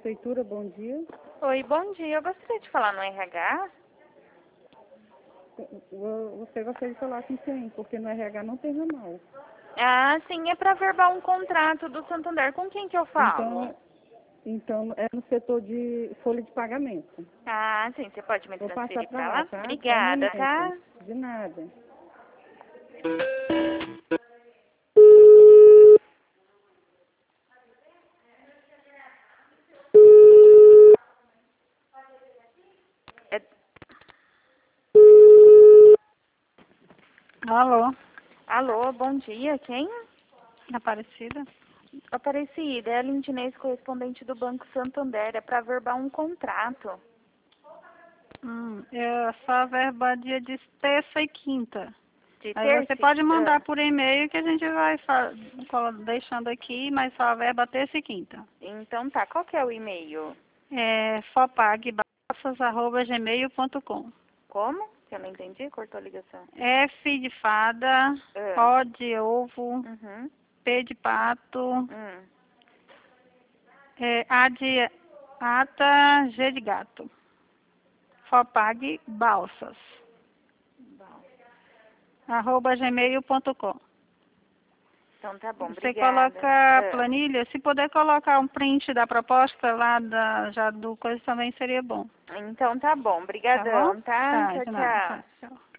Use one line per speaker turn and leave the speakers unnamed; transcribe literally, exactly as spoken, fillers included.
Prefeitura, bom dia.
Oi, bom dia. Eu gostaria de falar no R H.
Você gostaria de falar com quem? Porque no R H não tem ramal.
Ah, sim, é para verbal um contrato do Santander. Com quem que eu falo?
Então, então é no setor de folha de pagamento.
Ah, sim, você pode me
Vou passar
transferir
para
para
lá,
lá?
tá? Só um
Obrigada, tá?
momento. De nada.
É-
Alô,
Alô, bom dia. Quem?
Aparecida?
Aparecida, é a Lindinês, correspondente do Banco Santander. É para verbal um contrato.
Hum, é só a verba dia de terça e quinta.
De
Aí você
terça?
pode mandar
Ah,
por e-mail que a gente vai fa- colo- deixando aqui, mas só a verba terça e quinta.
então tá. Qual que é o e-mail?
É fopagbassas arroba gmail ponto com.
Como? Que eu não entendi, cortou a ligação.
F de fada,
Ah,
O de ovo,
uhum,
P de pato,
hum.
é, A de ata, G de gato. Fopag balsas,
Bom,
arroba gmail ponto com.
então tá bom,
Você
obrigada.
coloca a
Ah,
planilha, se puder colocar um print da proposta lá da, já do coisa também seria bom.
então tá bom,
Tá bom?
brigadão, tá?
Tá,
Tchau,
de nada.
tchau.
Tá, tchau.